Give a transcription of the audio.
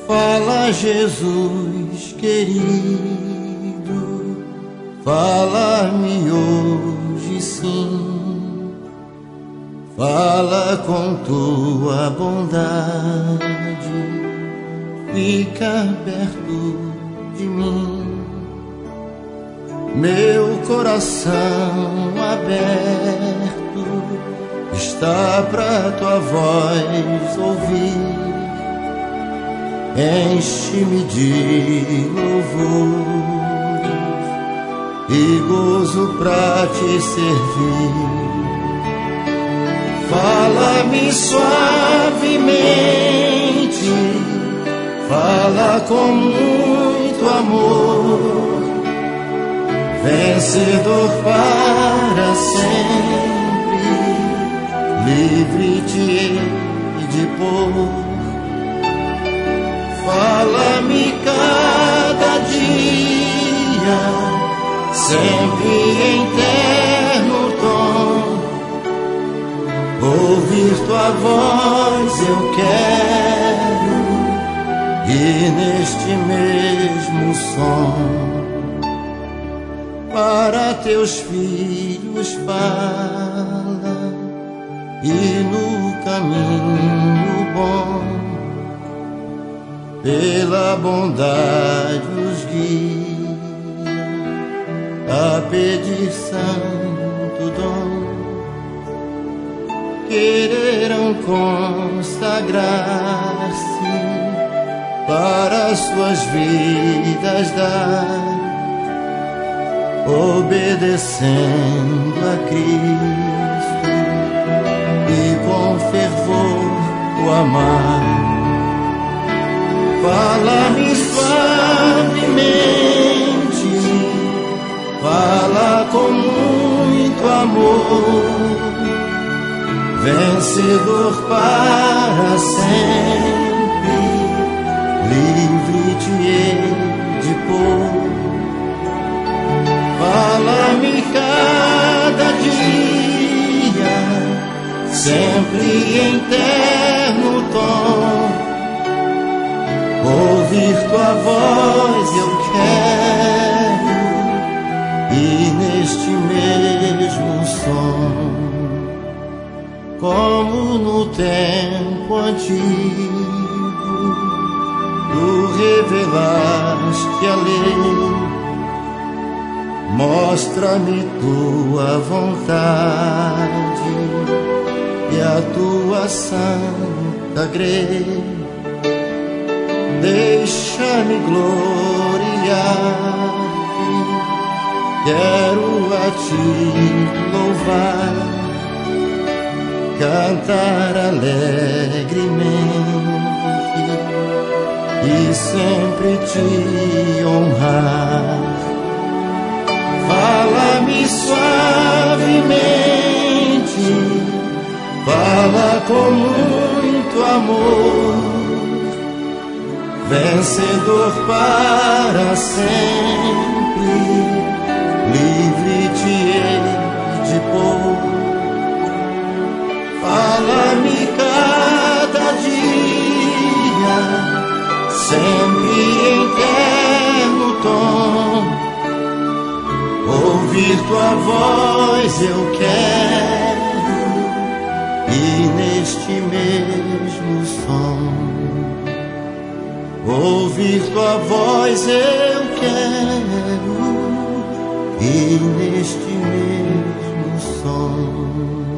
Fala, Jesus querido, fala-me hoje sim. Fala com tua bondade, fica perto de mim. Meu coração aberto está pra tua voz ouvir. Enche-me de louvores e gozo pra te servir. Fala-me suavemente, fala com muito amor, vencedor para sempre, livre-te de pôr. Fala-me cada dia, sempre em terno tom. Ouvir tua voz eu quero, e neste mesmo som para teus filhos fala, e no caminho bom pela bondade os guia a pedir santo dom. Quererão consagrar-se para as suas vidas dar, obedecendo a Cristo e com fervor o amar. Fala-me suavemente, fala com muito amor, vencedor para sempre, livre-te de pôr. Fala-me cada dia, sempre em terno tom. Ouvir tua voz eu quero, e neste mesmo som, como no tempo antigo, tu revelaste a lei. Mostra-me tua vontade e a tua santa grei. Deixa-me gloriar-te, quero a ti louvar, cantar alegremente e sempre te honrar. Fala-me suavemente, fala com muito amor, vencedor para sempre, livre-te de pôr. Fala-me cada dia, sempre em terno tom. Ouvir tua voz eu quero, e neste mesmo som. Ouvir tua voz eu quero, e neste mesmo som.